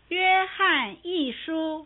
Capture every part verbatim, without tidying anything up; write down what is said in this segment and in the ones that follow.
约翰一书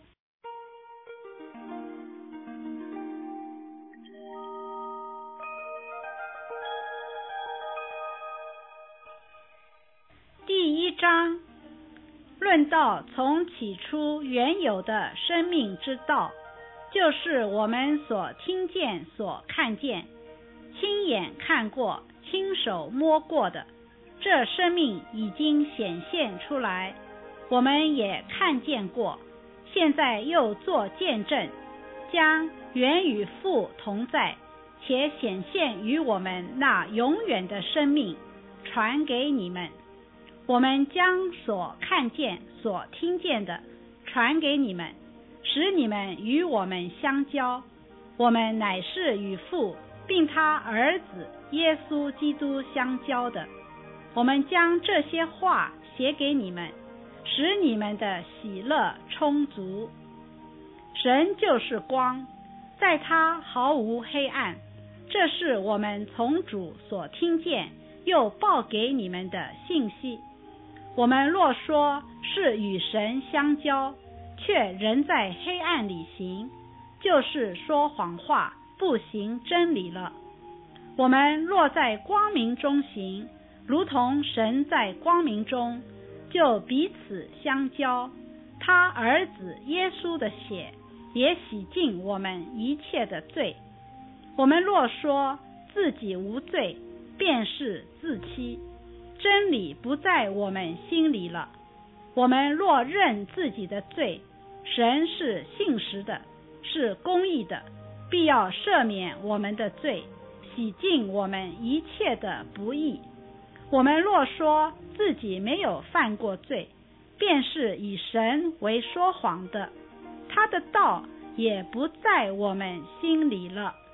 第一章，论到从起初原有的生命之道，就是我们所听见、所看见、亲眼看过、亲手摸过的，这生命已经显现出来，我们也看见过，现在又做见证，将原与父同在且显现于我们那永远的生命传给你们。我们将所看见、所听见的传给你们，使你们与我们相交。我们乃是与父并他儿子耶稣基督相交的。我们将这些话写给你们，使你们的喜乐充足。神就是光，在他毫无黑暗，这是我们从主所听见又报给你们的信息。我们若说是与神相交，却仍在黑暗里行，就是说谎话，不行真理了。我们若在光明中行，如同神在光明中，就彼此相交。他儿子耶稣的血也洗净我们一切的罪。我们若说自己无罪，便是自欺，真理不在我们心里了。我们若认自己的罪，神是信实的，是公义的，必要赦免我们的罪，洗净我们一切的不义。我们若说自己没有犯过罪，便是以神为说谎的，他的道也不在我们心里了。